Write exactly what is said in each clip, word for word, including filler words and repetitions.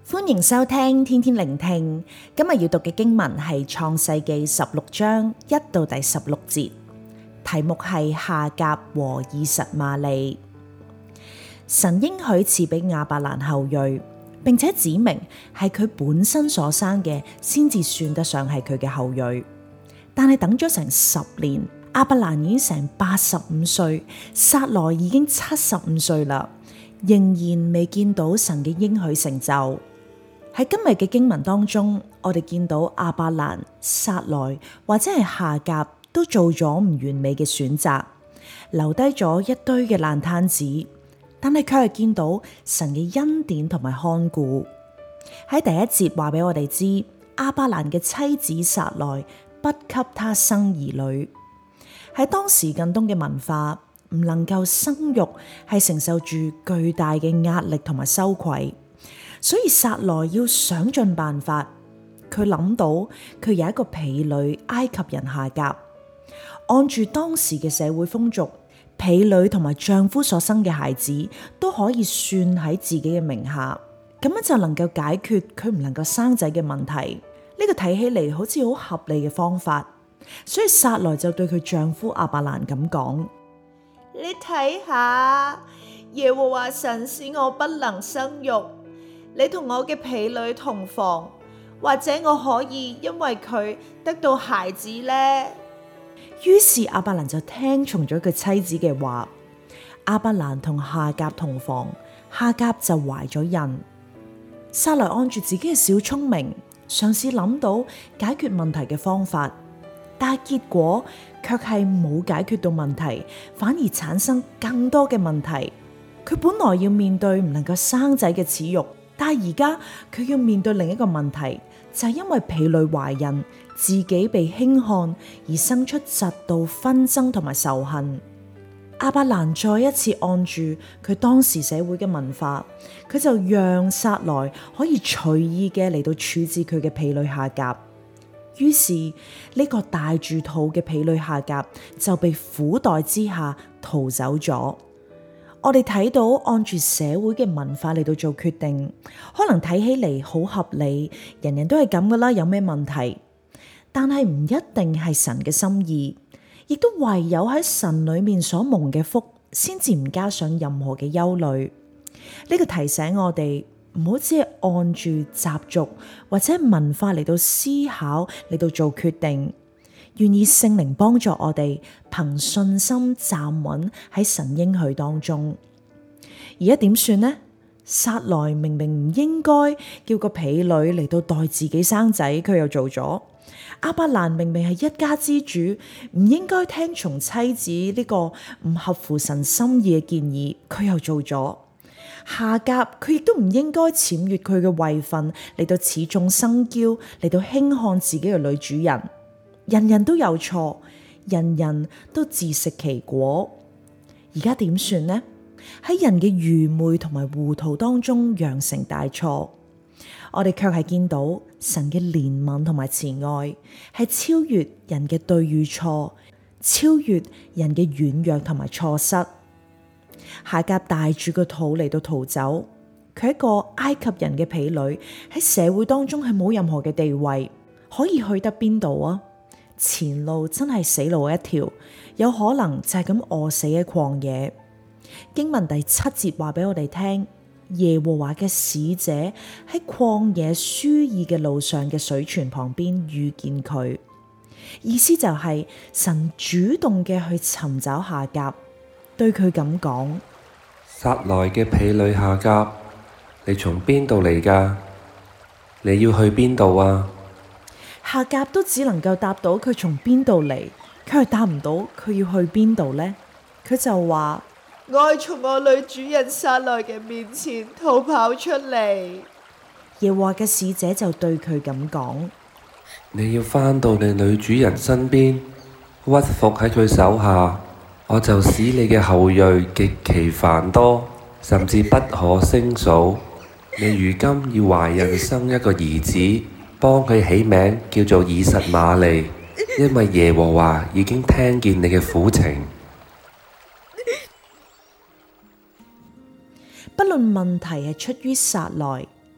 歡迎收聽天天聆聽。今日要讀嘅經文係創世記十六章一到第十六節，題目係夏甲和以實瑪利。神應許賜俾亞伯蘭後裔，並且指明係佢本身所生嘅先至算得上係佢嘅後裔。但係等咗成十年，亞伯蘭已經成八十五歲，撒萊已經七十五歲啦，仍然未見到神嘅應許成就。喺今日嘅經文當中，我哋見到亞伯蘭、撒萊或者係夏甲都做咗唔完美嘅選擇，留低咗一堆嘅爛攤子，但係卻係見到神嘅恩典同埋看顧。喺第一節話俾我哋知，亞伯蘭嘅妻子撒萊不給他生兒女。喺當時近東嘅文化，唔能夠生育係承受住巨大嘅壓力同埋羞愧。所以撒萊要想盡辦法，佢諗到佢有一個婢女埃及人夏甲，按住當時嘅社會風俗，婢女同埋丈夫所生嘅孩子都可以算喺自己嘅名下，咁樣就能夠解決佢唔能夠生仔嘅問題。呢個睇起嚟好似好合理嘅方法，所以撒萊就對佢丈夫亞伯蘭咁講： 你睇下，耶和華神使我不能生育，你同我嘅婢女同房，或者我可以因為佢得到孩子呢？ 於是亞伯蘭就聽從咗佢妻子嘅話，亞伯蘭同夏甲同房，夏甲就懷咗孕。撒萊按住自己嘅小聰明，嘗試諗到解決問題嘅方法，但係結果卻係冇解決到問題，反而產生更多嘅問題。佢本來要面對唔能夠生仔嘅恥辱，但係而家佢要面對另一個問題，就係因為婢女懷孕，自己被輕看而生出嫉妒、紛爭同埋仇恨。亞伯蘭再一次按住佢當時社會嘅文化，佢就讓撒萊可以隨意嘅嚟到處置佢嘅婢女夏甲。於是呢個大住肚嘅婢女夏甲就被苦待之下逃走咗。我哋睇到按住社會嘅文化嚟到做決定，可能睇起嚟好合理，人人都係咁噶啦，有咩問題？但係唔一定係神嘅心意，亦都唯有喺神裏面所蒙嘅福，先至唔加上任何嘅憂慮。呢個提醒我哋唔好只係按住習俗或者文化嚟到思考嚟到做決定。願意聖靈幫助我哋憑信心站穩喺神應許當中。而家點算呢？撒萊明明唔應該叫個婢女嚟到代自己生仔，佢又做咗。亞伯蘭明明係一家之主，唔應該聽從妻子呢個唔合乎神心意嘅建議，佢又做咗。夏甲佢亦都唔應該僭越佢嘅位份嚟到恃眾生驕，嚟到輕看自己嘅女主人。人人都有錯，人人都自食其果。而家點算呢？喺人嘅愚昧同埋糊塗當中釀成大錯，我哋卻係見到神嘅憐憫同埋慈愛，係超越人嘅對與錯，超越人嘅軟弱同埋錯失。夏甲帶住個肚嚟到逃走，佢一個埃及人嘅婢女喺社會當中係冇任何嘅地位，可以去得邊度啊？前路真係死路一條，有可能就係咁餓死喺曠野。經文第七節話俾我哋聽，耶和華嘅使者喺曠野書珥嘅路上嘅水泉旁邊遇見佢，意思就係神主動嘅去尋找夏甲，對佢咁講： 撒萊嘅婢女夏甲，你從邊度嚟㗎？你要去邊度啊？ 夏甲都只能夠答到佢從邊度嚟，佢係答唔到佢要去邊度呢？佢就話： 我係從我女主人撒萊嘅面前逃跑出嚟。 耶和華嘅使者就對佢咁講： 你要返到你女主人身邊，屈服喺佢手下，我就使你嘅後裔極其繁多，甚至不可勝數。你如今要懷孕生一個兒子，幫佢起名叫做以實瑪利，因為耶和華已經聽見你嘅苦情。 不論問題係出於撒萊、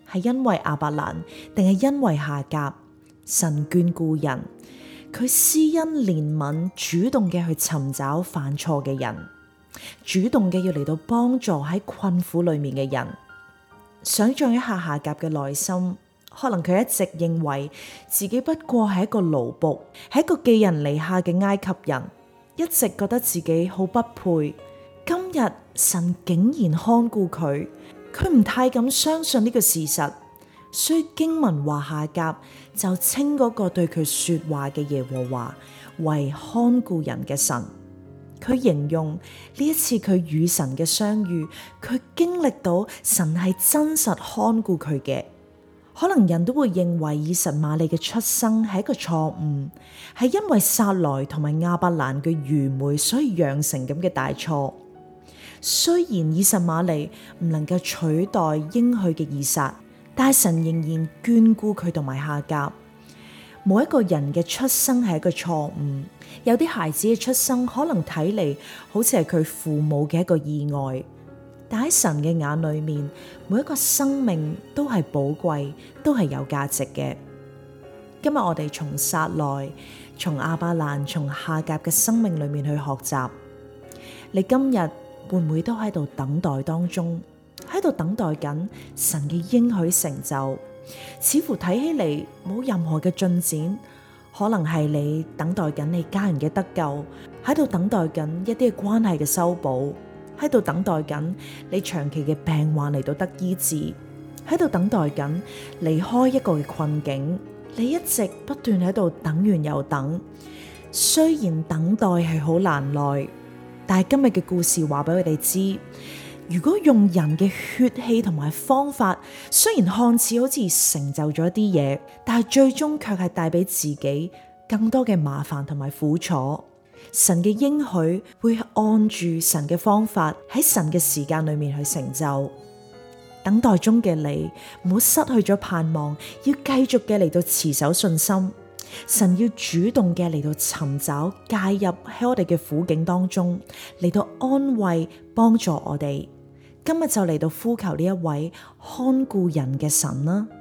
係因為亞伯蘭，定係因為夏甲？神眷顧人，佢施恩憐憫，主動嘅去尋找犯錯嘅人，主動嘅要嚟到幫助喺困苦裏面嘅人。想象一下夏甲嘅內心，可能佢一直認為自己不過係一個奴僕，係一個寄人籬下嘅埃及人，一直覺得自己好不配。今日神竟然看顧佢，佢唔太敢相信呢個事實，所以經文話夏甲就稱嗰個對佢說話嘅耶和華為看顧人嘅神。佢形容呢一次佢與神嘅相遇，佢經歷到神係真實看顧佢嘅。可能人都會認為以實瑪利嘅出生係一個錯誤，係因為撒萊同埋亞伯蘭嘅愚昧，所以釀成咁嘅大錯。雖然以實瑪利唔能夠取代應許嘅以撒，但神仍然眷顧佢同埋夏甲。冇一個人嘅出生係一個錯誤，有啲孩子嘅出生可能睇嚟好似係佢父母嘅一個意外，但喺神嘅眼裏面，每一個生命都係寶貴，都係有價值嘅。今日我哋從撒萊、從亞伯蘭、從夏甲嘅生命裏面去學習，你今日會唔會都喺度等待當中，喺度等待緊神嘅應許成就？似乎睇起嚟冇任何嘅進展，可能係你等待緊你家人嘅得救，喺度等待緊一啲嘅關係嘅修補，喺度等待緊你長期嘅病患嚟到得醫治，喺度等待緊離開一個嘅困境。你一直不斷喺度等完又等，雖然等待係好難耐，但係今日嘅故事話俾佢哋知，如果用人嘅血氣同埋方法，雖然看似好似成就咗一啲嘢，但係最終卻係帶俾自己更多嘅麻煩同埋苦楚。神嘅應許會按住神嘅方法喺神嘅時間裏面去成就。等待中嘅你，唔好失去咗盼望，要繼續嘅嚟到持守信心。神要主動嘅嚟到尋找介入喺我哋嘅苦境當中，嚟到安慰幫助我哋。今日就嚟到呼求呢一位看顧人嘅神啦。